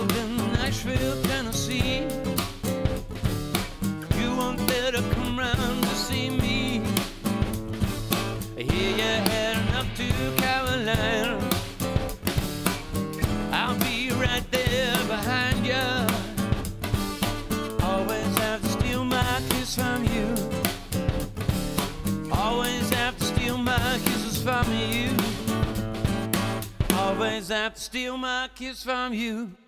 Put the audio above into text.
in Nashville, Tennessee. You won't better come round to see me. Here you're heading up to Carolina. I'll be right there behind you. Always have to steal my kiss from you. Always have to steal my kisses from you. Always have to steal my kiss from you.